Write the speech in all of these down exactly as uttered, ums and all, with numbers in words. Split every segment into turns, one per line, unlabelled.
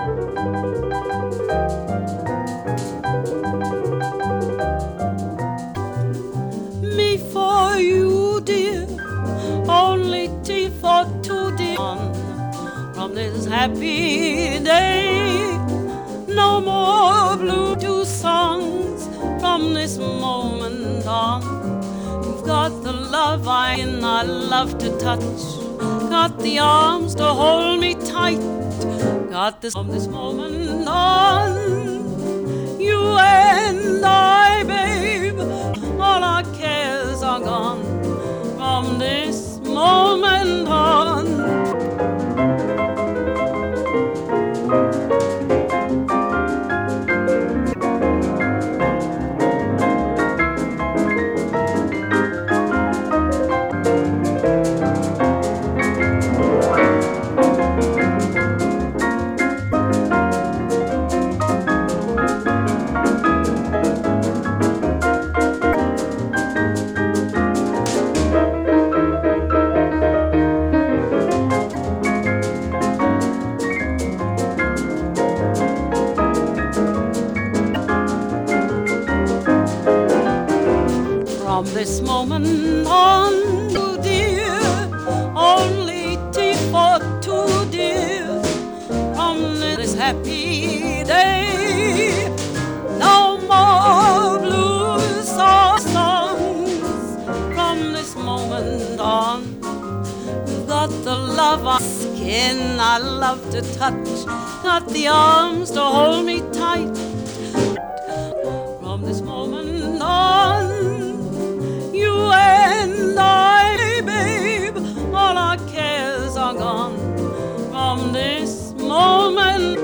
Me for you, dear, only tea for two, dear. From this happy day, no more blue two songs from this moment on. You've got the love I and I love to touch, got the arms to hold me tight, got this from this moment on. You and I, babe, all our cares are gone from this moment on. From this moment on, you dear, only tea for two, dear. From this happy day, no more blues or songs. From this moment on, you've got the love on skin I love to touch, got the arms to hold me tight. From this moment on, you and I, babe, all our cares are gone from this moment.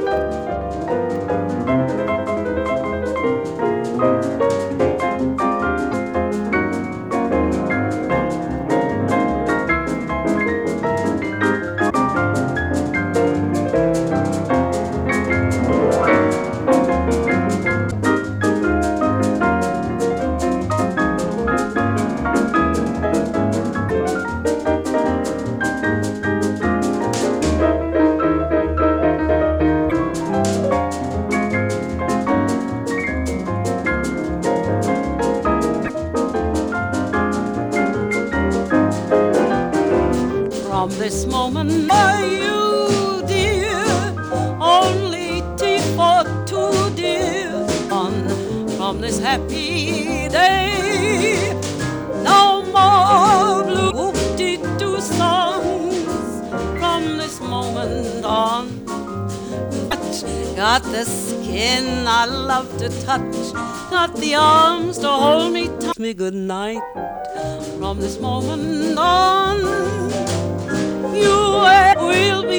From this moment, are you, dear, only tea for two, dear. On from this happy day, no more blue whoop-de-doo songs. From this moment on, got the skin I love to touch, got the arms to hold me tight. Me good night. From this moment on, you will be